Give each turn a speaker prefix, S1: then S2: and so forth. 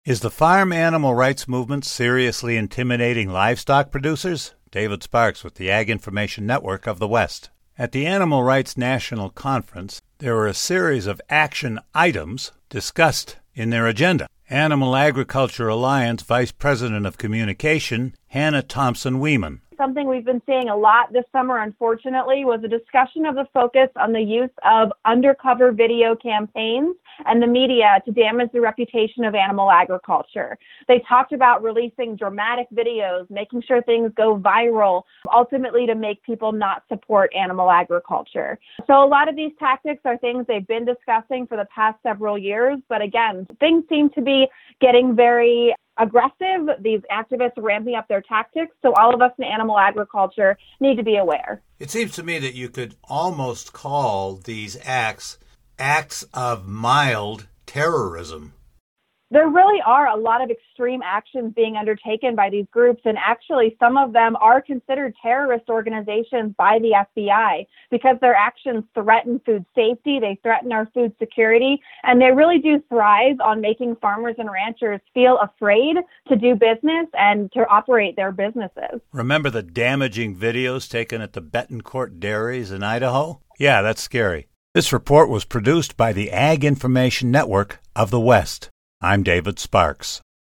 S1: Is the farm animal rights movement seriously intimidating livestock producers? David Sparks with the Ag Information Network of the West. At the Animal Rights National Conference, there were a series of action items discussed in their agenda. Animal Agriculture Alliance Vice President of Communication, Hannah Thompson-Weeman.
S2: Something we've been seeing a lot this summer, unfortunately, was a discussion of the focus on the use of undercover video campaigns and the media to damage the reputation of animal agriculture. They talked about releasing dramatic videos, making sure things go viral, ultimately to make people not support animal agriculture. So a lot of these tactics are things they've been discussing for the past several years, but again, things seem to be getting very aggressive. These activists are ramping up their tactics, so all of us in animal agriculture need to be aware.
S1: It seems to me that you could almost call these acts of mild terrorism.
S2: There really are a lot of extreme actions being undertaken by these groups, and actually some of them are considered terrorist organizations by the FBI because their actions threaten food safety, they threaten our food security, and they really do thrive on making farmers and ranchers feel afraid to do business and to operate their businesses.
S1: Remember the damaging videos taken at the Betancourt dairies in Idaho? Yeah, that's scary. This report was produced by the Ag Information Network of the West. I'm David Sparks.